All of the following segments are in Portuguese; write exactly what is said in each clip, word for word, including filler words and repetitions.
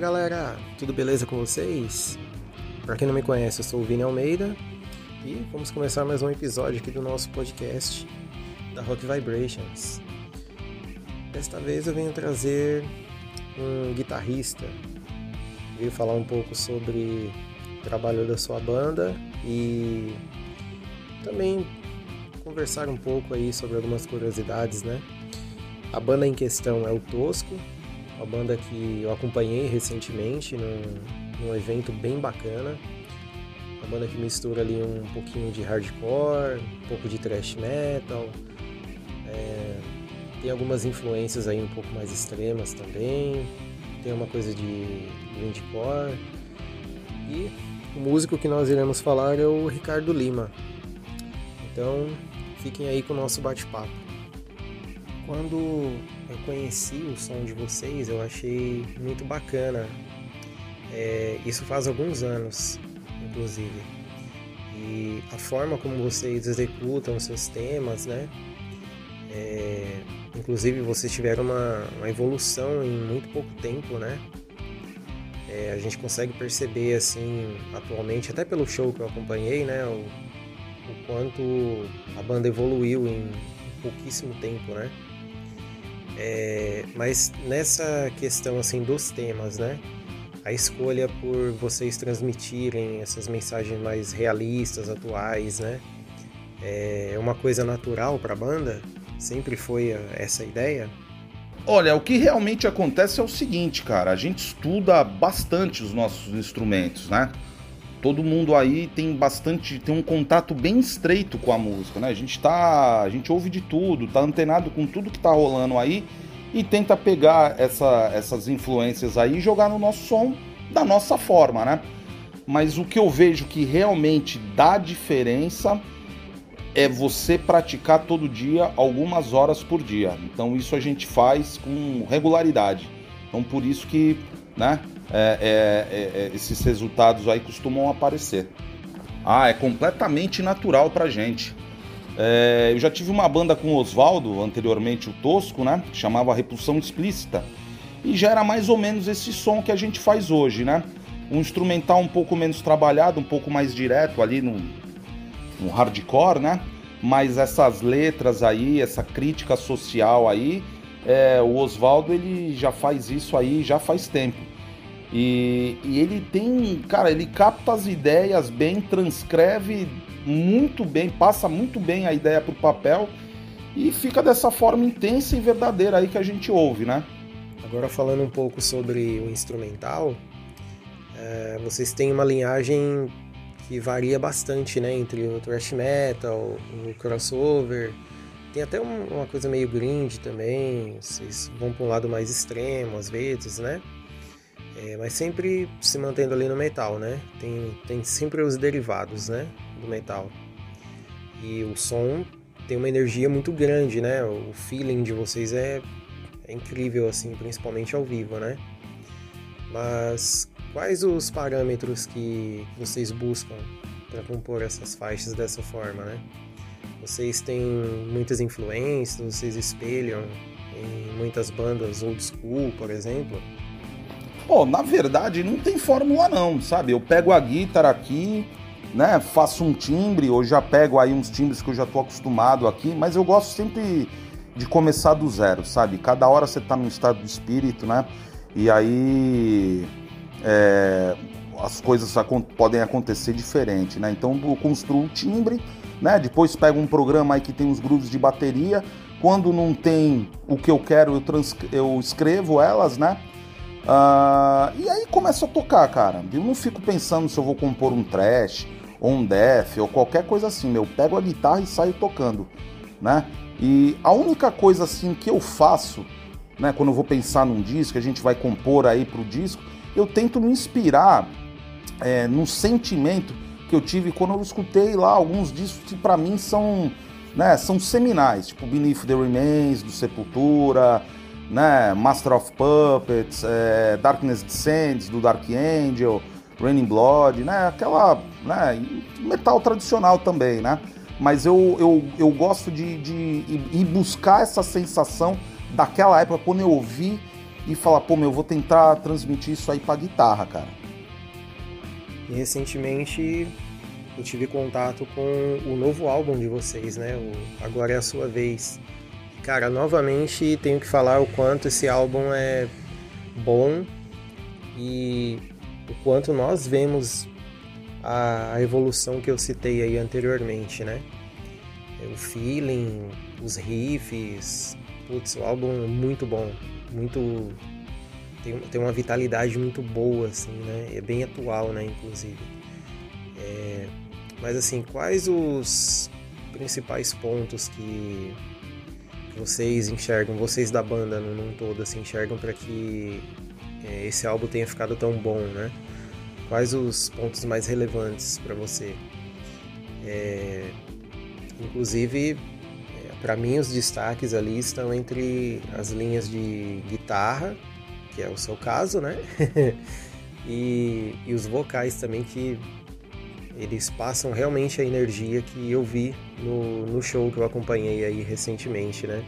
galera, tudo beleza com vocês? Para quem não me conhece, eu sou o Vini Almeida e vamos começar mais um episódio aqui do nosso podcast da Rock Vibrations. Desta vez eu venho trazer um guitarrista, veio falar um pouco sobre o trabalho da sua banda e também conversar um pouco aí sobre algumas curiosidades, né? A banda em questão é o Tosco, uma banda que eu acompanhei recentemente num, num evento bem bacana. Uma banda que mistura ali um pouquinho de hardcore, um pouco de thrash metal, é, tem algumas influências aí um pouco mais extremas também, tem uma coisa de grindcore. E o músico que nós iremos falar é o Ricardo Lima. Então fiquem aí com o nosso bate-papo. Quando eu conheci o som de vocês, eu achei muito bacana. É, isso faz alguns anos, inclusive. E a forma como vocês executam os seus temas, né? É, inclusive vocês tiveram uma, uma evolução em muito pouco tempo, né? É, a gente consegue perceber, assim, atualmente, até pelo show que eu acompanhei, né? O, o quanto a banda evoluiu em pouquíssimo tempo, né? É, mas nessa questão assim dos temas, né? A escolha por vocês transmitirem essas mensagens mais realistas, atuais, né? É uma coisa natural para a banda? Sempre foi essa ideia? Olha, o que realmente acontece é o seguinte, cara. A gente estuda bastante os nossos instrumentos, né? Todo mundo aí tem bastante, tem um contato bem estreito com a música, né? A gente tá, a gente ouve de tudo, tá antenado com tudo que tá rolando aí e tenta pegar essa, essas influências aí e jogar no nosso som da nossa forma, né? Mas o que eu vejo que realmente dá diferença é você praticar todo dia algumas horas por dia. Então isso a gente faz com regularidade. Então por isso que, né? É, é, é, esses resultados aí costumam aparecer. Ah, é completamente natural pra gente. É, eu já tive uma banda com o Oswaldo, anteriormente o Tosco, né? Que chamava Repulsão Explícita. E já era mais ou menos esse som que a gente faz hoje, né? Um instrumental um pouco menos trabalhado, um pouco mais direto ali no, no hardcore, né? Mas essas letras aí, essa crítica social aí, é, o Oswaldo ele já faz isso aí já faz tempo. E, e ele tem, cara, ele capta as ideias bem, transcreve muito bem, passa muito bem a ideia pro papel e fica dessa forma intensa e verdadeira aí que a gente ouve, né? Agora falando um pouco sobre o instrumental, é, vocês têm uma linhagem que varia bastante, né? Entre o thrash metal, o crossover, tem até um, uma coisa meio grind também, vocês vão para um lado mais extremo às vezes, né? É, mas sempre se mantendo ali no metal, né? Tem, tem sempre os derivados, né? Do metal. E o som tem uma energia muito grande, né? O feeling de vocês é, é incrível, assim, principalmente ao vivo, né? Mas quais os parâmetros que vocês buscam para compor essas faixas dessa forma, né? Vocês têm muitas influências, vocês espelham em muitas bandas old school, por exemplo? Pô, na verdade não tem fórmula não, sabe? Eu pego a guitarra aqui, né? Faço um timbre, ou já pego aí uns timbres que eu já tô acostumado aqui, mas eu gosto sempre de começar do zero, sabe? Cada hora você tá num estado de espírito, né? E aí é, as coisas acon- podem acontecer diferente, né? Então eu construo o timbre, né? Depois pego um programa aí que tem os grooves de bateria. Quando não tem o que eu quero, eu, trans- eu escrevo elas, né? Uh, e aí começa a tocar, cara. Eu não fico pensando se eu vou compor um thrash ou um death ou qualquer coisa assim. Eu pego a guitarra e saio tocando, né? E a única coisa assim que eu faço, né, quando eu vou pensar num disco, que a gente vai compor aí pro disco, eu tento me inspirar é, no sentimento que eu tive quando eu escutei lá alguns discos que pra mim são, né, são seminais, tipo Beneath the Remains, do Sepultura, né, Master of Puppets, é, Darkness Descends, do Dark Angel, Raining Blood, né, aquela, né, metal tradicional também, né, mas eu, eu, eu gosto de, de ir buscar essa sensação daquela época, quando eu ouvi e falar, pô, meu, eu vou tentar transmitir isso aí pra guitarra, cara. E recentemente eu tive contato com o novo álbum de vocês, né? O Agora é a Sua Vez. Cara, novamente tenho que falar o quanto esse álbum é bom e o quanto nós vemos a evolução que eu citei aí anteriormente, né? O feeling, os riffs, putz, o álbum é muito bom, muito... Tem, tem uma vitalidade muito boa, assim, né? É bem atual, né, inclusive. É... Mas, assim, quais os principais pontos que vocês enxergam, vocês da banda num, num todo, assim, enxergam para que é, esse álbum tenha ficado tão bom, né? Quais os pontos mais relevantes para você? É... Inclusive, é, para mim, os destaques ali estão entre as linhas de guitarra, que é o seu caso, né? e, e os vocais também, que eles passam realmente a energia que eu vi no, no show que eu acompanhei aí recentemente, né?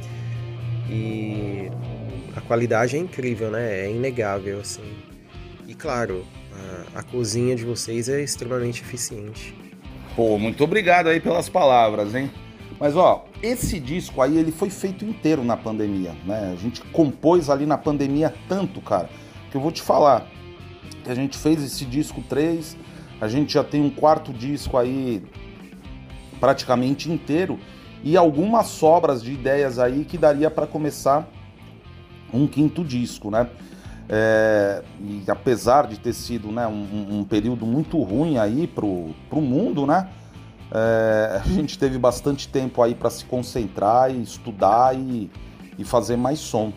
E a qualidade é incrível, né? É inegável, assim. E claro, a, a cozinha de vocês é extremamente eficiente. Pô, muito obrigado aí pelas palavras, hein? Mas, ó, esse disco aí, ele foi feito inteiro na pandemia, né? A gente compôs ali na pandemia tanto, cara, que eu vou te falar que a gente fez esse disco três, a gente já tem um quarto disco aí praticamente inteiro e algumas sobras de ideias aí que daria para começar um quinto disco, né? É, e apesar de ter sido, né, um, um período muito ruim aí pro, pro mundo, né? É, a gente teve bastante tempo aí para se concentrar e estudar e, e fazer mais som.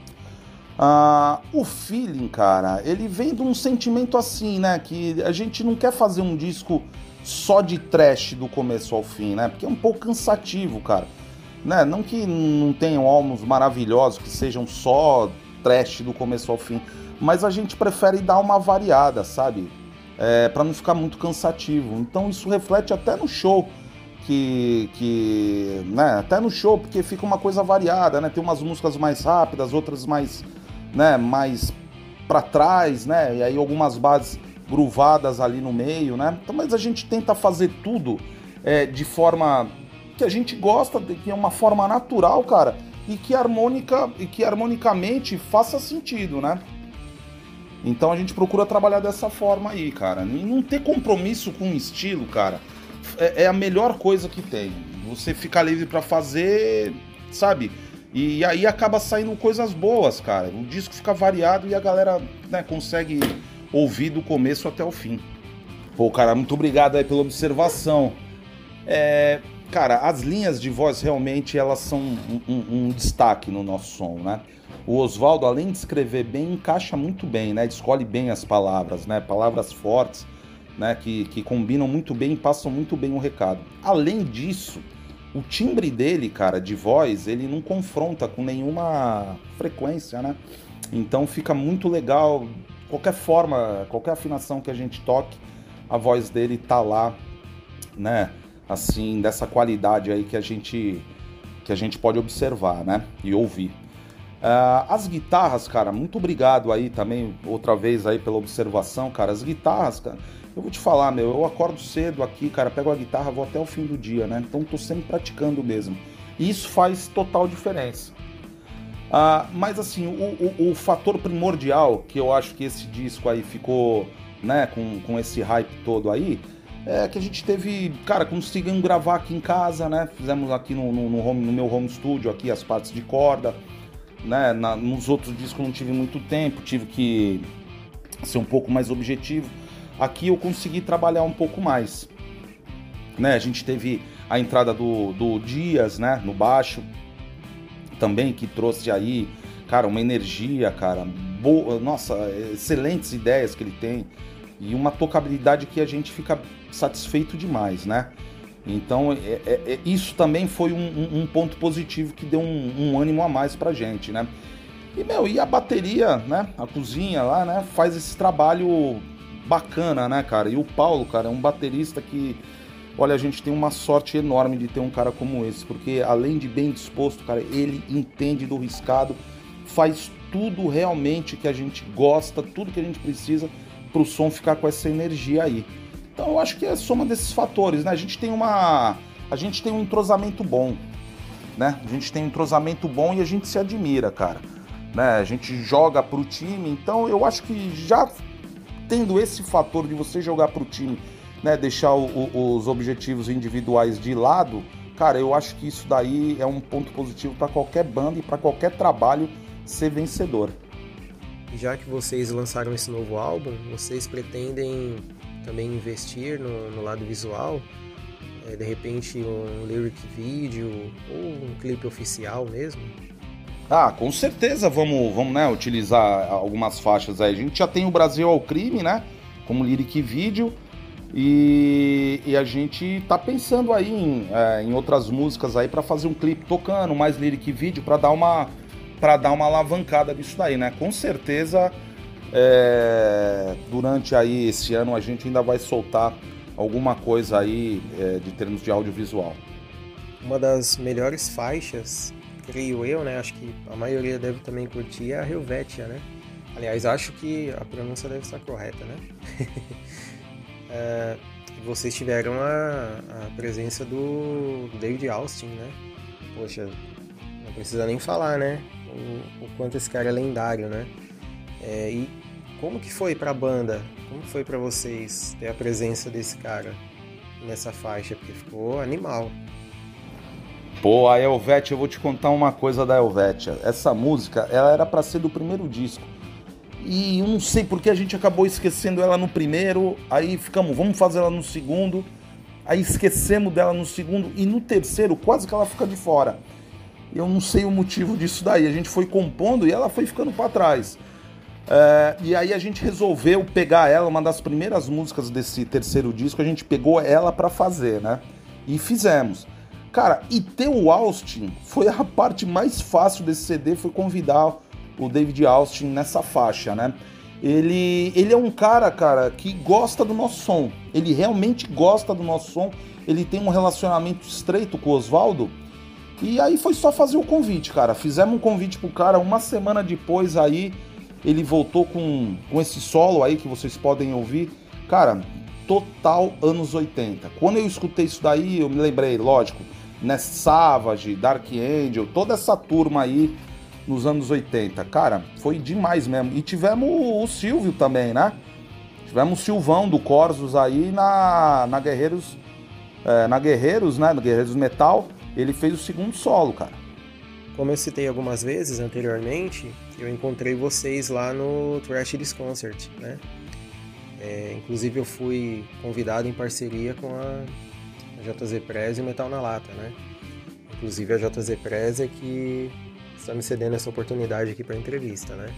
Ah, o feeling, cara, ele vem de um sentimento assim, né? Que a gente não quer fazer um disco só de trash do começo ao fim, né? Porque é um pouco cansativo, cara. Né? Não que não tenham álbuns maravilhosos que sejam só trash do começo ao fim, mas a gente prefere dar uma variada, sabe? É, para não ficar muito cansativo. Então isso reflete até no show, que, que né? Até no show, porque fica uma coisa variada, né? Tem umas músicas mais rápidas, outras mais, né? Mais para trás, né? E aí algumas bases groovadas ali no meio, né? Então, mas a gente tenta fazer tudo é, de forma que a gente gosta, que é uma forma natural, cara, e que harmônica e que harmonicamente faça sentido, né? Então a gente procura trabalhar dessa forma aí, cara. E não ter compromisso com o estilo, cara, é, é a melhor coisa que tem. Você ficar livre pra fazer, sabe? E aí acaba saindo coisas boas, cara. O disco fica variado e a galera, né, consegue ouvir do começo até o fim. Pô, cara, muito obrigado aí pela observação. É... Cara, as linhas de voz realmente elas são um, um, um destaque no nosso som, né? O Oswaldo, além de escrever bem, encaixa muito bem, né? Escolhe bem as palavras, né? Palavras fortes, né? Que, que combinam muito bem e passam muito bem o recado. Além disso, o timbre dele, cara, de voz, ele não confronta com nenhuma frequência, né? Então fica muito legal. Qualquer forma, qualquer afinação que a gente toque, a voz dele tá lá, né? Assim, dessa qualidade aí que a gente, que a gente pode observar, né? E ouvir. Uh, as guitarras, cara, muito obrigado aí também, outra vez aí pela observação, cara. As guitarras, cara, eu vou te falar, meu, eu acordo cedo aqui, cara, pego a guitarra, vou até o fim do dia, né? Então tô sempre praticando mesmo. E isso faz total diferença. Uh, mas assim, o, o, o fator primordial, que eu acho que esse disco aí ficou, né, com, com esse hype todo aí, é que a gente teve, cara, conseguimos gravar aqui em casa, né? Fizemos aqui no, no, no, home, no meu home studio aqui as partes de corda, né? Na, nos outros discos não tive muito tempo, tive que ser um pouco mais objetivo. Aqui eu consegui trabalhar um pouco mais, né? A gente teve a entrada do, do Dias, né? No baixo, também, que trouxe aí, cara, uma energia, cara, boa, nossa, excelentes ideias que ele tem. E uma tocabilidade que a gente fica satisfeito demais, né? Então, é, é, é, isso também foi um, um, um ponto positivo que deu um, um ânimo a mais pra gente, né? E, meu, e a bateria, né? A cozinha lá, né? Faz esse trabalho bacana, né, cara? E o Paulo, cara, é um baterista que... Olha, a gente tem uma sorte enorme de ter um cara como esse, porque além de bem disposto, cara, ele entende do riscado, faz tudo realmente que a gente gosta, tudo que a gente precisa para o som ficar com essa energia aí. Então eu acho que é a soma desses fatores, né? A gente tem uma, a gente tem um entrosamento bom, né? A gente tem um entrosamento bom e a gente se admira, cara, né? A gente joga pro time, então eu acho que já tendo esse fator de você jogar pro time, né, deixar o, o, os objetivos individuais de lado, cara, eu acho que isso daí é um ponto positivo para qualquer banda e para qualquer trabalho ser vencedor. Já que vocês lançaram esse novo álbum, vocês pretendem também investir no, no lado visual? É, de repente um lyric video ou um clipe oficial mesmo? Ah, com certeza vamos, vamos né, utilizar algumas faixas aí. A gente já tem o Brasil ao Crime, né, como lyric video, e, e a gente tá pensando aí em, é, em outras músicas aí para fazer um clipe tocando, mais lyric video para dar uma para dar uma alavancada nisso daí, né? Com certeza, é, durante aí esse ano a gente ainda vai soltar alguma coisa aí é, de termos de audiovisual. Uma das melhores faixas, creio eu, né? Acho que a maioria deve também curtir, é a Helvetia, né? Aliás, acho que a pronúncia deve estar correta, né? é, vocês tiveram a, a presença do David Austin, né? Poxa, não precisa nem falar, né? O, o quanto esse cara é lendário, né? É, e como que foi pra banda? Como foi pra vocês ter a presença desse cara nessa faixa? Porque ficou animal. Pô, a Helvetia, eu vou te contar uma coisa da Helvetia. Essa música, ela era pra ser do primeiro disco. E eu não sei porque a gente acabou esquecendo ela no primeiro, aí ficamos, vamos fazer ela no segundo, aí esquecemos dela no segundo, e no terceiro quase que ela fica de fora. Eu não sei o motivo disso daí, a gente foi compondo e ela foi ficando pra trás. É, e aí a gente resolveu pegar ela, uma das primeiras músicas desse terceiro disco, a gente pegou ela pra fazer, né? E fizemos. Cara, e ter o Austin foi a parte mais fácil desse C D, foi convidar o David Austin nessa faixa, né? Ele, ele é um cara, cara, que gosta do nosso som. Ele realmente gosta do nosso som. Ele tem um relacionamento estreito com o Oswaldo. E aí foi só fazer o convite, cara. Fizemos um convite pro cara, uma semana depois aí ele voltou com, com esse solo aí que vocês podem ouvir. Cara, total anos oitenta. Quando eu escutei isso daí, eu me lembrei, lógico, né, Savage, Dark Angel, toda essa turma aí nos anos oitenta. Cara, foi demais mesmo. E tivemos o Silvio também, né? Tivemos o Silvão do Corsos aí na, na Guerreiros, é, na Guerreiros, né? No Guerreiros Metal. Ele fez o segundo solo, cara. Como eu citei algumas vezes anteriormente, eu encontrei vocês lá no Thrash This Concert, né? É, inclusive eu fui convidado em parceria com a, a J Z Press e o Metal na Lata, né? Inclusive a J Z Press é que está me cedendo essa oportunidade aqui para entrevista, né?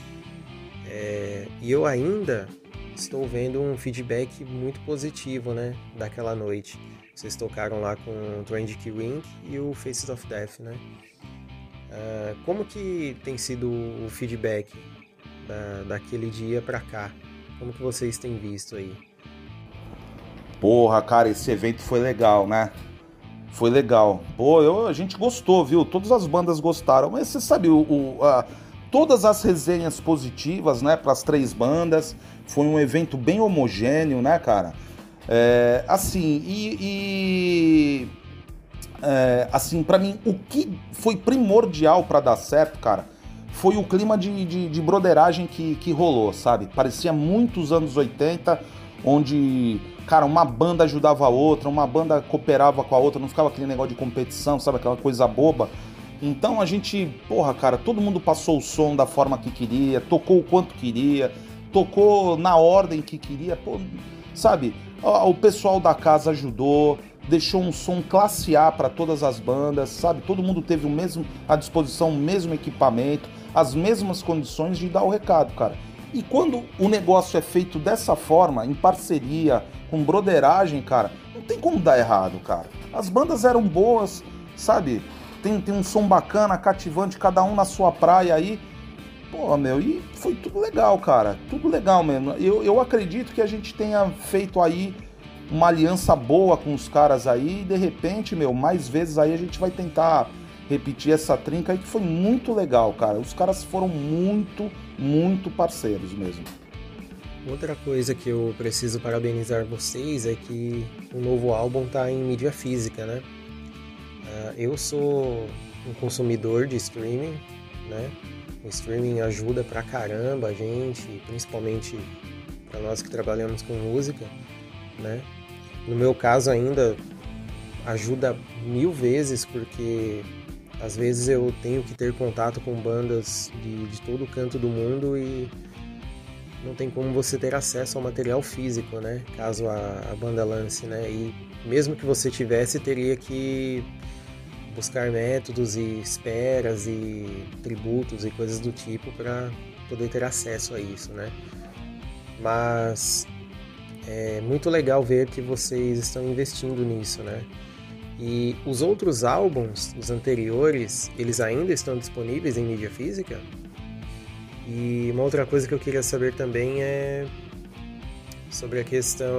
É, e eu ainda estou vendo um feedback muito positivo, né? Daquela noite. Vocês tocaram lá com o Trend Ring e o Faces of Death, né? Uh, como que tem sido o feedback da, daquele dia pra cá? Como que vocês têm visto aí? Porra, cara, esse evento foi legal, né? Foi legal. Pô, eu, a gente gostou, viu? Todas as bandas gostaram. Mas você sabe, o, o, a, todas as resenhas positivas, né? Para as três bandas. Foi um evento bem homogêneo, né, cara? É, assim, e, e é, assim, pra mim, o que foi primordial pra dar certo, cara, foi o clima de, de, de broderagem que, que rolou, sabe? Parecia muitos anos oitenta, onde, cara, uma banda ajudava a outra, uma banda cooperava com a outra, não ficava aquele negócio de competição, sabe? Aquela coisa boba. Então a gente, porra, cara, todo mundo passou o som da forma que queria, tocou o quanto queria, tocou na ordem que queria, pô, sabe? O pessoal da casa ajudou, deixou um som classe A para todas as bandas, sabe? Todo mundo teve o mesmo, à disposição o mesmo equipamento, as mesmas condições de dar o recado, cara. E quando o negócio é feito dessa forma, em parceria, com broderagem, cara, não tem como dar errado, cara. As bandas eram boas, sabe? Tem, tem um som bacana, cativante, cada um na sua praia aí. Pô, meu, e foi tudo legal, cara. Tudo legal mesmo. Eu, eu acredito que a gente tenha feito aí uma aliança boa com os caras aí. E de repente, meu, mais vezes aí a gente vai tentar repetir essa trinca aí que foi muito legal, cara. Os caras foram muito, muito parceiros mesmo. Outra coisa que eu preciso parabenizar vocês é que o novo álbum tá em mídia física, né? Uh, eu sou um consumidor de streaming, né? O streaming ajuda pra caramba a gente, principalmente para nós que trabalhamos com música, né? No meu caso ainda ajuda mil vezes, porque às vezes eu tenho que ter contato com bandas de, de todo canto do mundo e não tem como você ter acesso ao material físico, né? Caso a, a banda lance, né? E mesmo que você tivesse, teria que buscar métodos e esperas e tributos e coisas do tipo para poder ter acesso a isso, né? Mas é muito legal ver que vocês estão investindo nisso, né? E os outros álbuns, os anteriores, eles ainda estão disponíveis em mídia física? E uma outra coisa que eu queria saber também é sobre a questão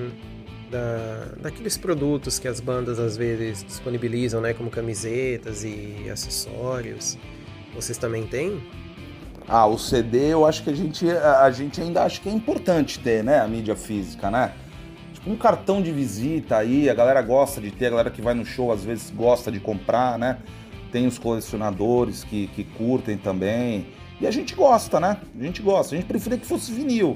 da, daqueles produtos que as bandas às vezes disponibilizam, né? Como camisetas e acessórios. Vocês também têm? Ah, o C D eu acho que a gente, a gente ainda acha que é importante ter, né? A mídia física, né? Tipo um cartão de visita aí, a galera gosta de ter, a galera que vai no show às vezes gosta de comprar, né? Tem os colecionadores que, que curtem também. E a gente gosta, né? A gente gosta. A gente preferia que fosse vinil.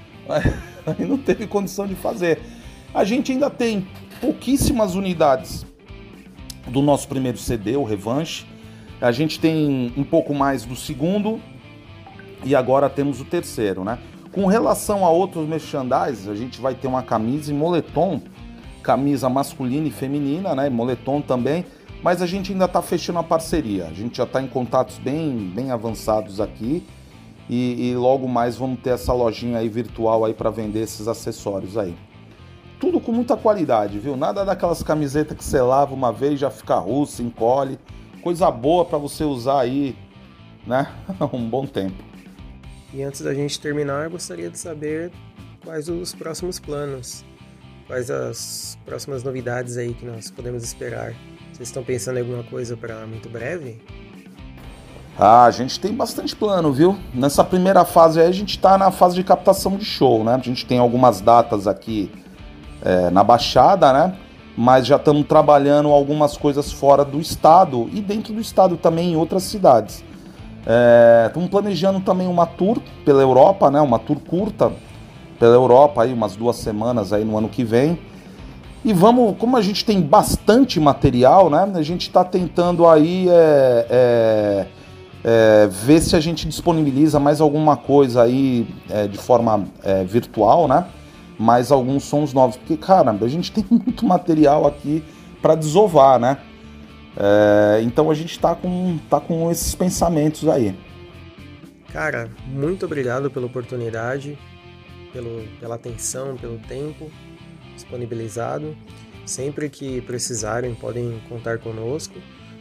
Aí não teve condição de fazer. A gente ainda tem pouquíssimas unidades do nosso primeiro C D, o Revanche. A gente tem um pouco mais do segundo. E agora temos o terceiro, né? Com relação a outros merchandise, a gente vai ter uma camisa em moletom. Camisa masculina e feminina, né? Moletom também. Mas a gente ainda está fechando a parceria. A gente já está em contatos bem, bem avançados aqui. E, e logo mais vamos ter essa lojinha aí virtual aí para vender esses acessórios aí. Tudo com muita qualidade, viu? Nada daquelas camisetas que você lava uma vez, já fica russa, encolhe. Coisa boa para você usar aí, né? Um bom tempo. E antes da gente terminar, eu gostaria de saber quais os próximos planos. Quais as próximas novidades aí que nós podemos esperar. Vocês estão pensando em alguma coisa para muito breve? Ah, a gente tem bastante plano, viu? Nessa primeira fase aí a gente tá na fase de captação de show, né? A gente tem algumas datas aqui é, na Baixada, né? Mas já estamos trabalhando algumas coisas fora do estado e dentro do estado também em outras cidades. Estamos é, planejando também uma tour pela Europa, né? Uma tour curta pela Europa, aí, umas duas semanas aí no ano que vem. E vamos, como a gente tem bastante material, né? A gente está tentando aí é, é, é, ver se a gente disponibiliza mais alguma coisa aí é, de forma é, virtual, né? Mais alguns sons novos, porque, caramba, a gente tem muito material aqui para desovar, né? É, então a gente tá com, tá com esses pensamentos aí. Cara, muito obrigado pela oportunidade, pelo, pela atenção, pelo tempo disponibilizado. Sempre que precisarem, podem contar conosco.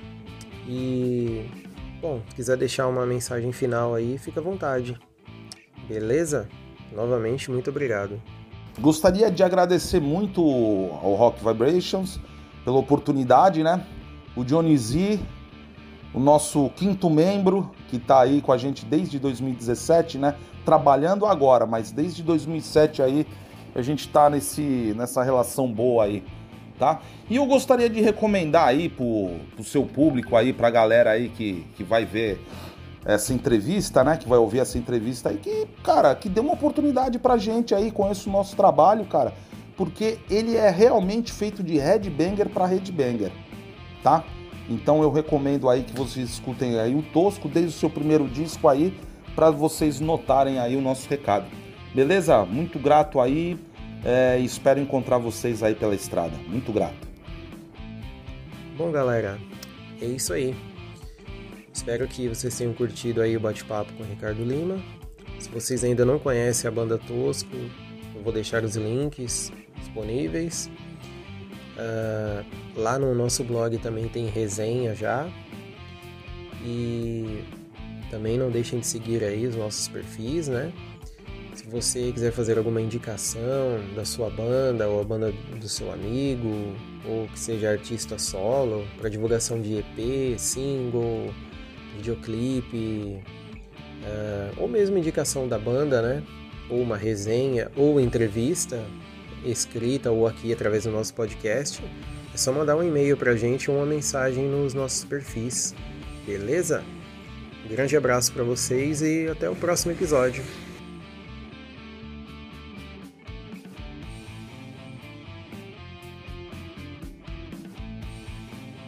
E, bom, se quiser deixar uma mensagem final aí, fica à vontade. Beleza? Novamente, muito obrigado. Gostaria de agradecer muito ao Rock Vibrations pela oportunidade, né? O Johnny Z, o nosso quinto membro, que está aí com a gente desde dois mil e dezessete, né? Trabalhando agora, mas desde dois mil e sete aí a gente está nesse, nessa relação boa aí, tá? E eu gostaria de recomendar aí pro, pro seu público aí, pra galera aí que, que vai ver essa entrevista, né? Que vai ouvir essa entrevista aí, que, cara, que dê uma oportunidade pra gente aí, conheça o nosso trabalho, cara, porque ele é realmente feito de headbanger pra headbanger, tá? Então eu recomendo aí que vocês escutem aí o Tosco desde o seu primeiro disco aí, para vocês notarem aí o nosso recado. Beleza? Muito grato aí, é, espero encontrar vocês aí pela estrada. Muito grato. Bom, galera, é isso aí. Espero que vocês tenham curtido aí o bate-papo com o Ricardo Lima. Se vocês ainda não conhecem a banda Tosco, eu vou deixar os links disponíveis. Uh, lá no nosso blog também tem resenha já. E também não deixem de seguir aí os nossos perfis, né? Se você quiser fazer alguma indicação da sua banda ou a banda do seu amigo, ou que seja artista solo, para divulgação de E P, single, videoclipe, uh, ou mesmo indicação da banda, né? Ou uma resenha, ou entrevista escrita ou aqui através do nosso podcast, é só mandar um e-mail pra gente ou uma mensagem nos nossos perfis, beleza? Um grande abraço para vocês e até o próximo episódio.